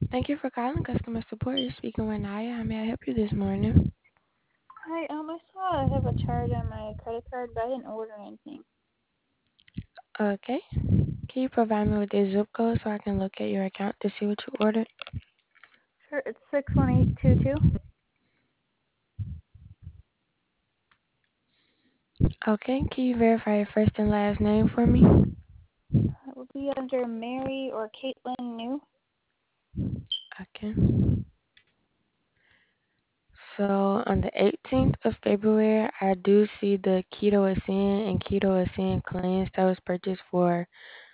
Thank you for calling customer support. You're speaking with Naya. How may I help you this morning? Hi, I saw I have a charge on my credit card, but I didn't order anything. Okay. Can you provide me with your zip code so I can look at your account to see what you ordered? Sure, it's 61822. Okay. Can you verify your first and last name for me? It will be under Mary or Caitlin New. Okay. So on the 18th of February, I do see the Keto Ascend and Keto Ascend cleanse that was purchased for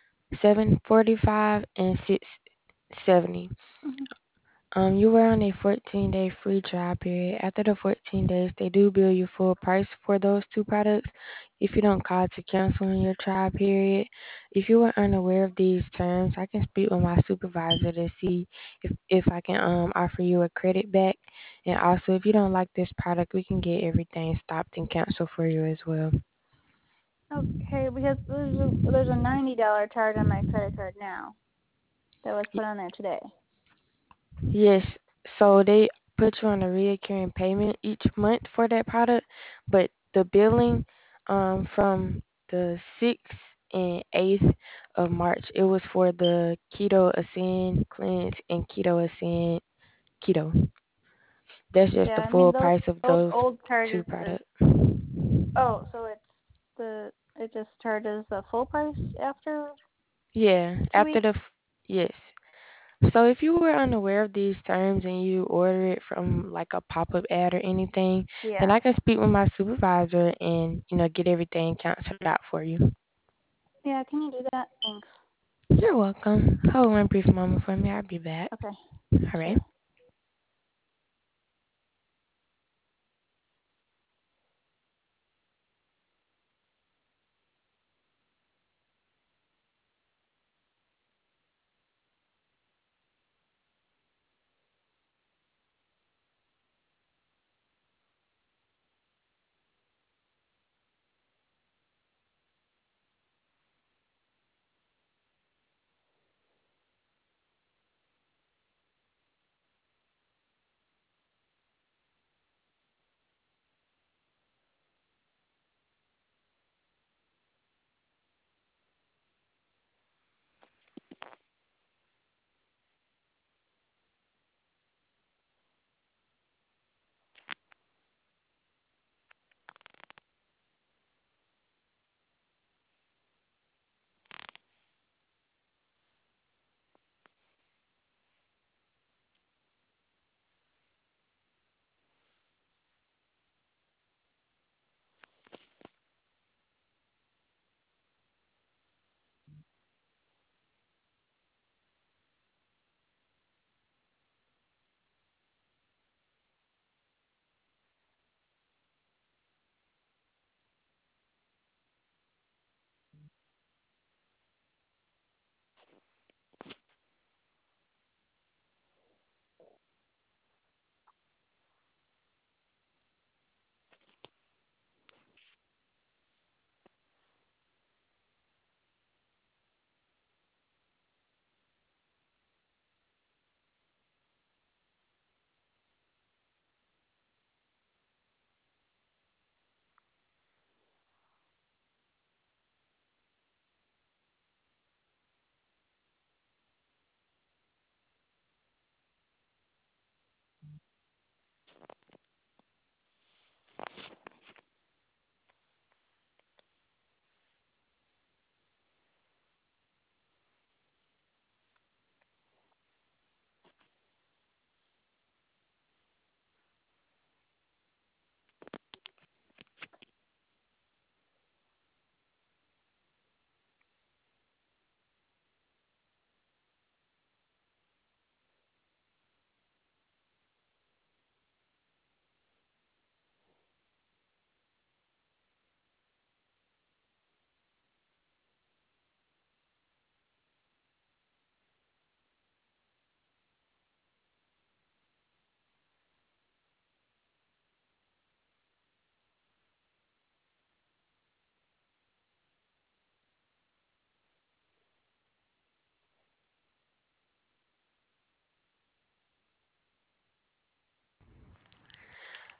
745 and 670. Mm-hmm. You were on a 14-day free trial period. After the 14 days, they do bill you full price for those two products if you don't call to cancel in your trial period. If you were unaware of these terms, I can speak with my supervisor to see if I can offer you a credit back. And also, if you don't like this product, we can get everything stopped and canceled for you as well. Okay, because there's a $90 charge on my credit card now that was put on there today. Yes, so they put you on a recurring payment each month for that product, but the billing from the 6th and 8th of March, it was for the Keto Ascend Cleanse and Keto Ascend Keto. That's just Yeah, the I mean full those price of those those old two charges is products. so it just charges the full price after Yeah, 2 weeks. yes. So if you were unaware of these terms and you order it from like a pop-up ad or anything, then Yeah. I can speak with my supervisor and, get everything canceled out for you. Yeah, can you do that? Thanks. You're welcome. Hold one brief moment for me. I'll be back. Okay, All right. sure.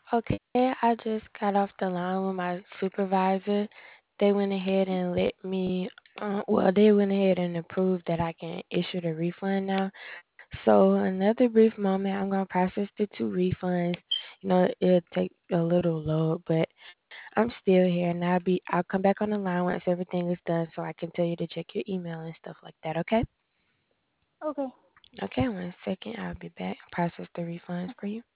Okay, I just got off the line with my supervisor. They went ahead and let me, they went ahead and approved that I can issue the refund now. So another brief moment, I'm gonna process the two refunds. It'll take a little load, but I'm still here, and I'll come back on the line once everything is done, so I can tell you to check your email and stuff like that. Okay? Okay. Okay, 1 second. I'll be back. Process the refunds for you.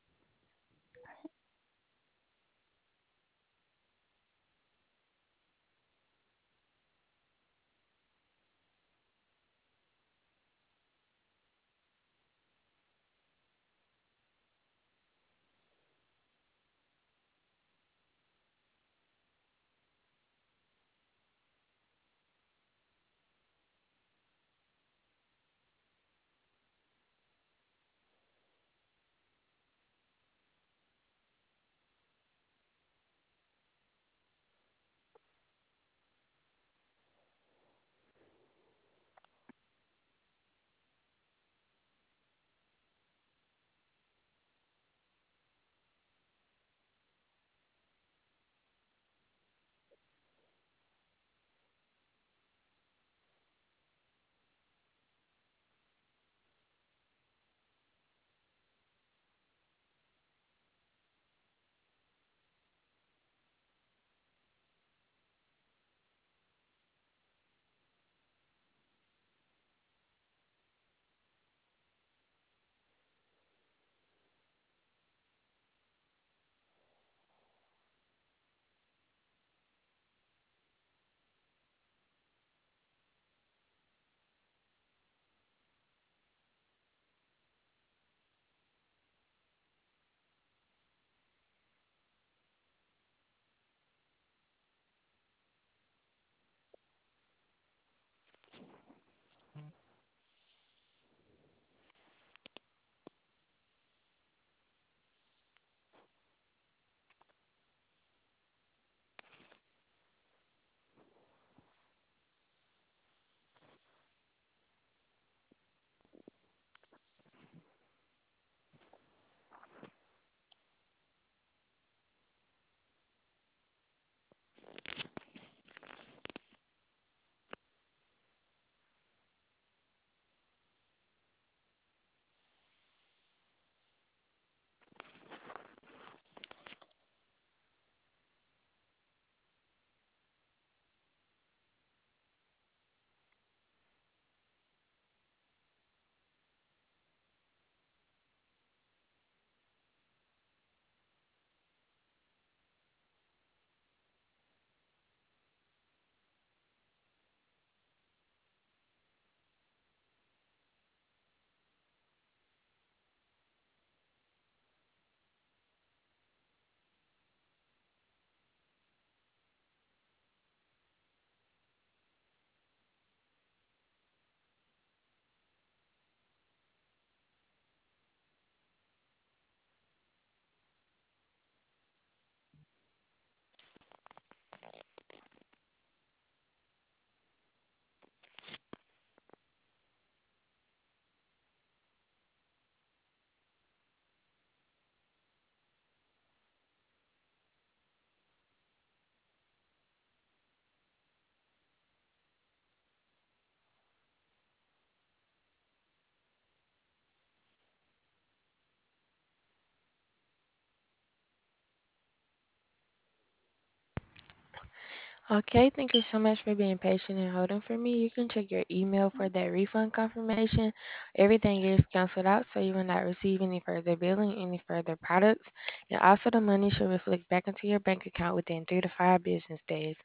Okay, thank you so much for being patient and holding for me. You can check your email for that refund confirmation. Everything is canceled out, so you will not receive any further billing, any further products, and also the money should reflect back into your bank account within 3 to 5 business days.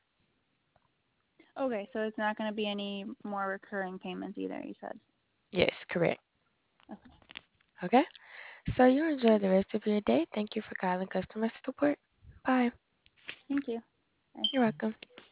Okay, so it's not going to be any more recurring payments either, you said. Yes, correct. Okay. Okay, so you enjoy the rest of your day. Thank you for calling customer support. Bye. Thank you. Bye. You're welcome.